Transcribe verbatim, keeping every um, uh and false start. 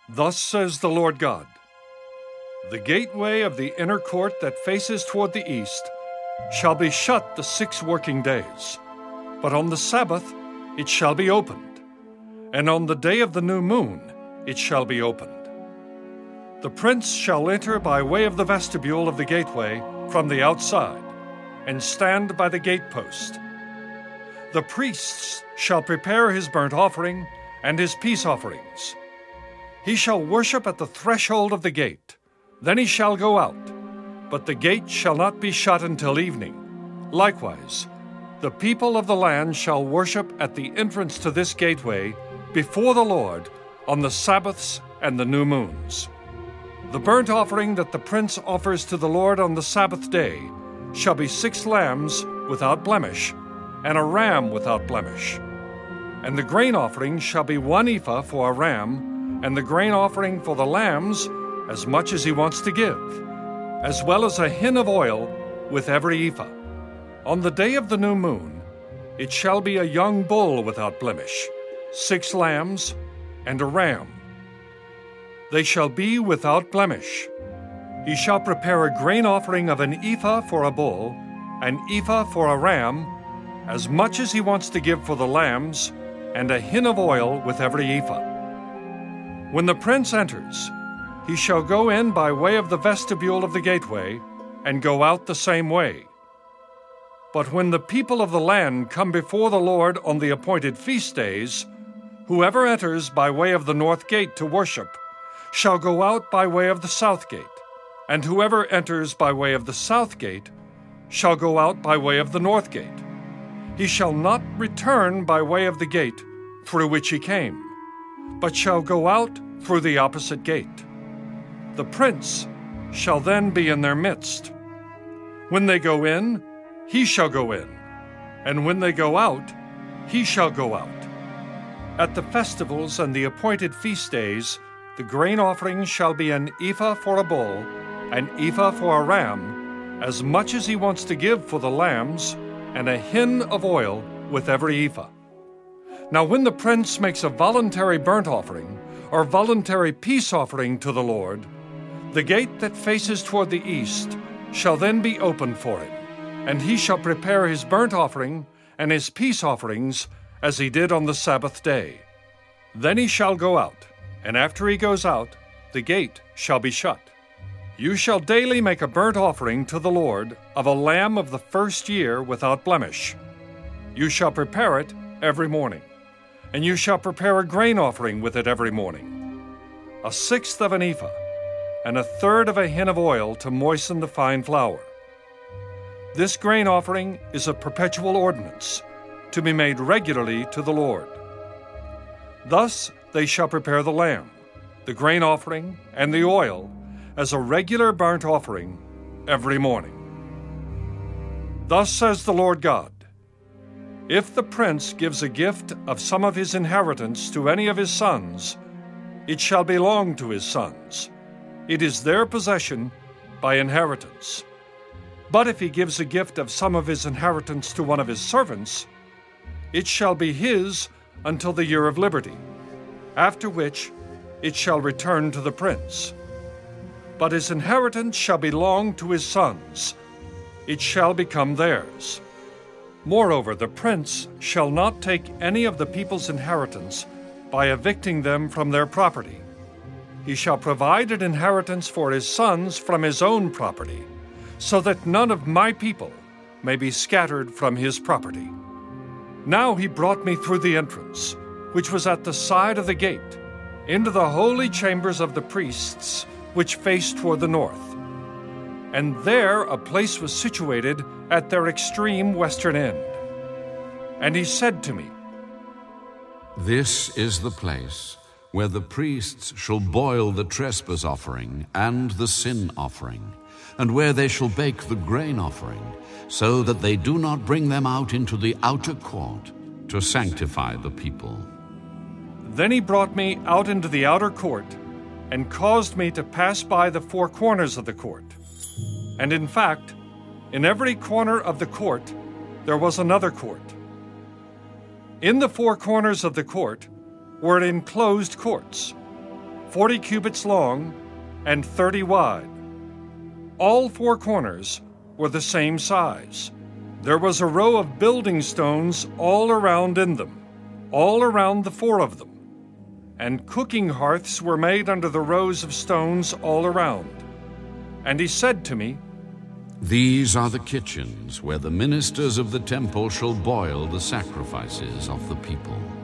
Thus says the Lord God, the gateway of the inner court that faces toward the east shall be shut the six working days, but on the Sabbath it shall be opened, and on the day of the new moon it shall be opened. The prince shall enter by way of the vestibule of the gateway from the outside, and stand by the gatepost. The priests shall prepare his burnt offering and his peace offerings. He shall worship at the threshold of the gate. Then he shall go out, but the gate shall not be shut until evening. Likewise, the people of the land shall worship at the entrance to this gateway before the Lord on the Sabbaths and the new moons. The burnt offering that the prince offers to the Lord on the Sabbath day shall be six lambs without blemish, and a ram without blemish. And the grain offering shall be one ephah for a ram, and the grain offering for the lambs as much as he wants to give, as well as a hin of oil with every ephah. On the day of the new moon it shall be a young bull without blemish, six lambs, and a ram. They shall be without blemish. He shall prepare a grain offering of an ephah for a bull, an ephah for a ram, as much as he wants to give for the lambs, and a hin of oil with every ephah. When the prince enters, he shall go in by way of the vestibule of the gateway, and go out the same way. But when the people of the land come before the Lord on the appointed feast days, whoever enters by way of the north gate to worship shall go out by way of the south gate, and whoever enters by way of the south gate shall go out by way of the north gate. He shall not return by way of the gate through which he came, but shall go out through the opposite gate. The prince shall then be in their midst. When they go in, he shall go in, and when they go out, he shall go out. At the festivals and the appointed feast days, the grain offering shall be an ephah for a bull, an ephah for a ram, as much as he wants to give for the lambs, and a hin of oil with every ephah. Now when the prince makes a voluntary burnt offering or voluntary peace offering to the Lord, the gate that faces toward the east shall then be opened for him, and he shall prepare his burnt offering and his peace offerings as he did on the Sabbath day. Then he shall go out, and after he goes out, the gate shall be shut. You shall daily make a burnt offering to the Lord of a lamb of the first year without blemish. You shall prepare it every morning, and you shall prepare a grain offering with it every morning, a sixth of an ephah, and a third of a hin of oil to moisten the fine flour. This grain offering is a perpetual ordinance, to be made regularly to the Lord. Thus they shall prepare the lamb, the grain offering, and the oil as a regular burnt offering every morning. Thus says the Lord God, if the prince gives a gift of some of his inheritance to any of his sons, it shall belong to his sons. It is their possession by inheritance. But if he gives a gift of some of his inheritance to one of his servants, it shall be his until the year of liberty, after which it shall return to the prince. But his inheritance shall belong to his sons. It shall become theirs. Moreover, the prince shall not take any of the people's inheritance by evicting them from their property. He shall provide an inheritance for his sons from his own property, so that none of my people may be scattered from his property. Now he brought me through the entrance, which was at the side of the gate, into the holy chambers of the priests, which faced toward the north. And there a place was situated at their extreme western end. And he said to me, This is the place where the priests shall boil the trespass offering and the sin offering, and where they shall bake the grain offering, so that they do not bring them out into the outer court to sanctify the people. Then he brought me out into the outer court, and caused me to pass by the four corners of the court. And in fact, in every corner of the court there was another court. In the four corners of the court were enclosed courts. forty cubits long and thirty wide. All four corners were the same size. There was a row of building stones all around in them, all around the four of them. And cooking hearths were made under the rows of stones all around. And he said to me, These are the kitchens where the ministers of the temple shall boil the sacrifices of the people.